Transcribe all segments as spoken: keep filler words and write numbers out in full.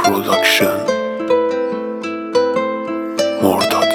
پروداکشن مرداد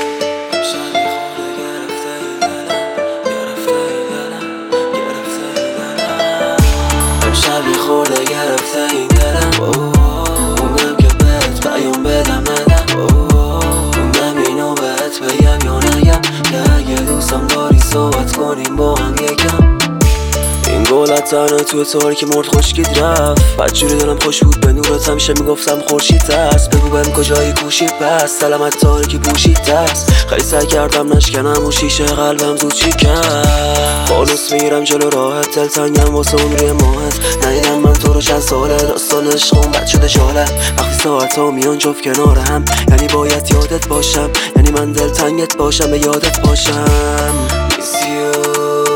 امشب یه خورده گرفته این دلم، موندم که بهت پیام بدم ندم، موندم اینو بهت بگم یا نگم که اگه دوستم داری صحبت کنیم با هم یکم. این گلت تنه توی تاریکی مرد خشکید رفت، بدجوری دلم خوش بود به نورت همیشه میگفتم خورشید هست. بگو بهم کجایی کوشید پس سلامت تاریکی پوشید دست. خیلی سعی کردم نشکنم و شیشه قلبم زود شکست. خالص میرم جلو راحت دلتنگم واسه اون روی ماهت. ندیدم من تو رو چند ساله، داستان عشقم بد شده جاله. وقتی ساعت ها میان جفت کنار هم یعنی باید یادت باشم، یعنی من دلتنگت باشم به یادت باشم. Miss you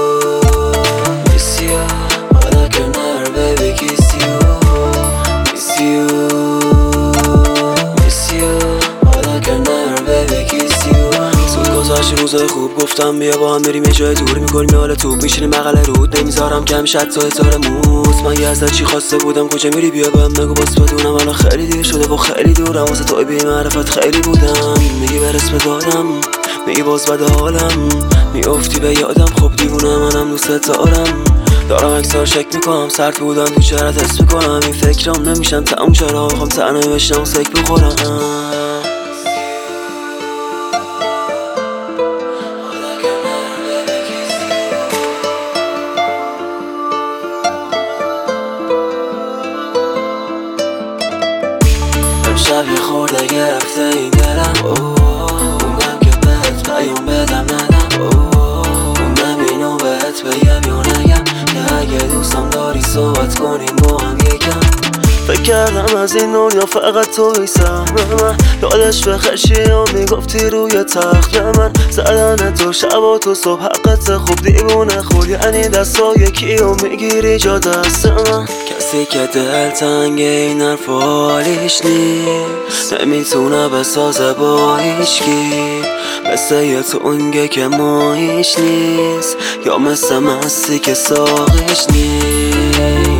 گذاشتی روزای خوب گفتم بیا با هم بریم یه جای دور میکنیم حال توب میشینیم بغل رود نمیذارم کم شد تو اتار موز. من یه ازت چی خواسته بودم کجا میری بیا بهم بگو باز بدونم الان خیلی دیر شده و خیلی دورم واسه توی بی معرفت خیلی بودم. میگی برس به دادم میگی باز بده حالم میافتی به یادم خب دیوونه منم دوست دارم. دارم اکثر شک میکنم سرد بودم تو چهرت حس میکنم این فکرام نمیشن تموم چرا میخوام تنهایی بشم و سک بخورم. امشب یه خورده گرفته این دلم، موندم که بهت پیام بدم ندم، موندم اینو بهت بگم یا نگم که اگه دوستم داری صحبت کنیم با هم یکم. فکر کردم از این دنیا فقط توی سهم من، یادش به خشی و میگفتی روی تخت من زدن تو شب و تو صبح حقت خوب دیوونه خود یعنی دستا یکی و میگیری جا دست من. کسی که دل تنگ این حرف حالیش نیست نمیتونه بسازه با هیچکی، مثل یه تونگه که ماهیش نیست یا مثل مستی که ساقیش نیست.